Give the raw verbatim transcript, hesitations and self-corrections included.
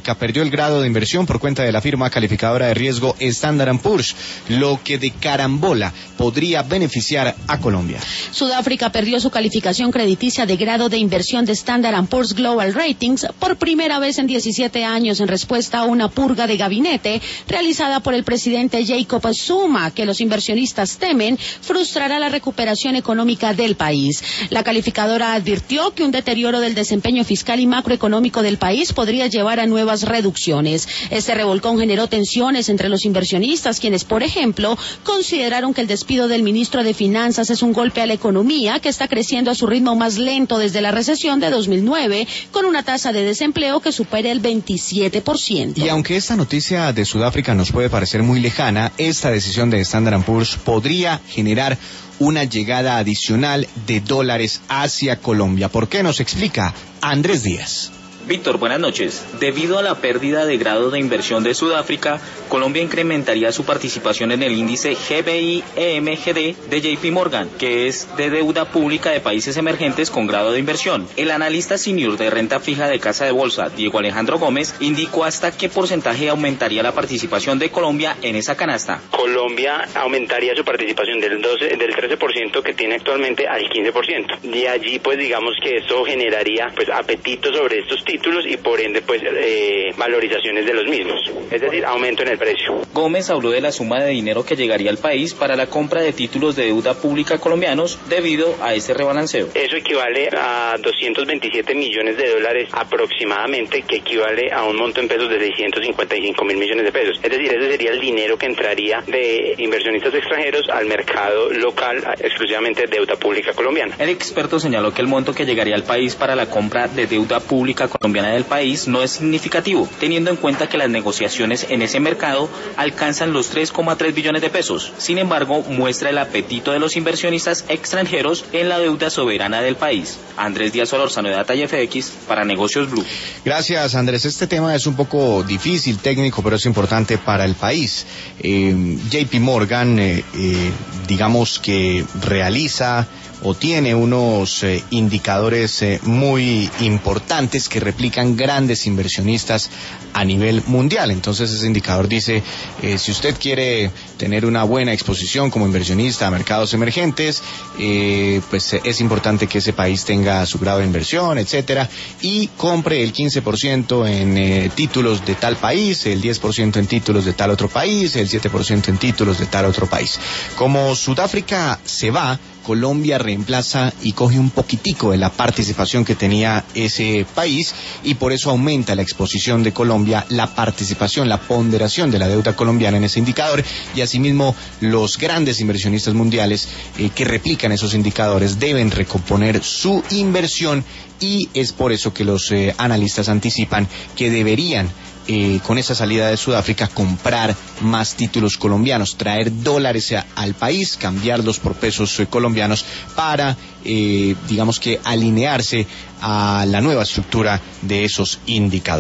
Sudáfrica perdió el grado de inversión por cuenta de la firma calificadora de riesgo Standard and Poor's, lo que de carambola podría beneficiar a Colombia. Sudáfrica perdió su calificación crediticia de grado de inversión de Standard and Poor's Global Ratings por primera vez en diecisiete años en respuesta a una purga de gabinete realizada por el presidente Jacob Zuma, que los inversionistas temen frustrará la recuperación económica del país. La calificadora advirtió que un deterioro del desempeño fiscal y macroeconómico del país podría llevar a nuevas reducciones. Este revolcón generó tensiones entre los inversionistas, quienes, por ejemplo, consideraron que el despido del ministro de Finanzas es un golpe a la economía, que está creciendo a su ritmo más lento desde la recesión de dos mil nueve, con una tasa de desempleo que supera el veintisiete por ciento. Y aunque esta noticia de Sudáfrica nos puede parecer muy lejana, esta decisión de Standard and Poor's podría generar una llegada adicional de dólares hacia Colombia. ¿Por qué? Nos explica Andrés Díaz. Víctor, buenas noches. Debido a la pérdida de grado de inversión de Sudáfrica, Colombia incrementaría su participación en el índice G B I E M G D de J P Morgan, que es de deuda pública de países emergentes con grado de inversión. El analista senior de renta fija de Casa de Bolsa, Diego Alejandro Gómez, indicó hasta qué porcentaje aumentaría la participación de Colombia en esa canasta. Colombia aumentaría su participación del, doce, del trece por ciento que tiene actualmente al quince por ciento. De allí, pues digamos que eso generaría pues apetito sobre estos títulos y por ende pues eh, valorizaciones de los mismos, es decir, aumento en el precio. Gómez habló de la suma de dinero que llegaría al país para la compra de títulos de deuda pública colombianos debido a ese rebalanceo. Eso equivale a doscientos veintisiete millones de dólares aproximadamente, que equivale a un monto en pesos de seiscientos cincuenta y cinco mil millones de pesos. Es decir, ese sería el dinero que entraría de inversionistas extranjeros al mercado local, exclusivamente de deuda pública colombiana. El experto señaló que el monto que llegaría al país para la compra de deuda pública colombiana del país no es significativo, teniendo en cuenta que las negociaciones en ese mercado alcanzan los tres coma tres billones de pesos. Sin embargo, muestra el apetito de los inversionistas extranjeros en la deuda soberana del país. Andrés Díaz Solórzano, de Data y F X, para Negocios Blue. Gracias, Andrés. Este tema es un poco difícil, técnico, pero es importante para el país. Eh, J P Morgan, eh, eh, digamos que realiza o tiene unos eh, indicadores eh, muy importantes que replican grandes inversionistas a nivel mundial. Entonces ese indicador dice, eh, si usted quiere tener una buena exposición como inversionista a mercados emergentes, eh, pues eh, es importante que ese país tenga su grado de inversión, etcétera, y compre el quince por ciento en eh, títulos de tal país, el diez por ciento en títulos de tal otro país, el siete por ciento en títulos de tal otro país. Como Sudáfrica se va, Colombia reemplaza y coge un poquitico de la participación que tenía ese país, y por eso aumenta la exposición de Colombia, la participación, la ponderación de la deuda colombiana en ese indicador, y asimismo los grandes inversionistas mundiales eh, que replican esos indicadores deben recomponer su inversión, y es por eso que los eh, analistas anticipan que deberían Eh, con esa salida de Sudáfrica comprar más títulos colombianos, traer dólares a, al país, cambiarlos por pesos eh, colombianos para, eh, digamos que alinearse a la nueva estructura de esos indicadores.